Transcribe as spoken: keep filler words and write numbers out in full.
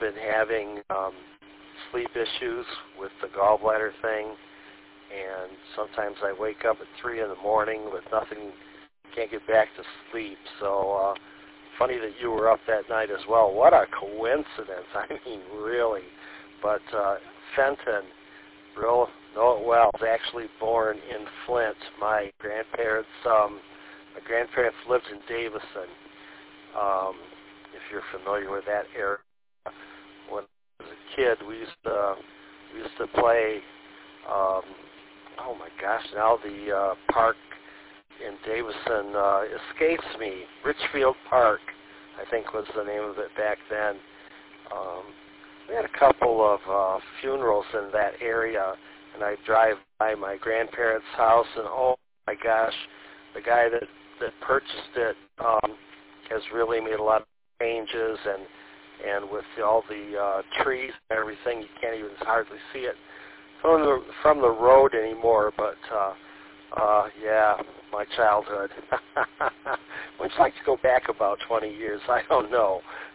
been having um, sleep issues with the gallbladder thing, and sometimes I wake up at three in the morning with nothing, can't get back to sleep. So uh, funny that you were up that night as well. What a coincidence! I mean, really. But uh, Fenton, real know it well. Was actually born in Flint. My grandparents, um, my grandparents lived in Davison. Um, if you're familiar with that area, when I was a kid, we used to we used to play. Um, oh my gosh! Now the uh, park in Davison uh, escapes me. Richfield Park, I think, was the name of it back then. Um, we had a couple of uh, funerals in that area, and I drive by my grandparents' house, and oh my gosh, the guy that that purchased it um, has really made a lot of changes, and and with all the uh, trees and everything, you can't even hardly see it from the from the road anymore. But uh, uh, yeah, my childhood. Would you like to go back about twenty years? I don't know,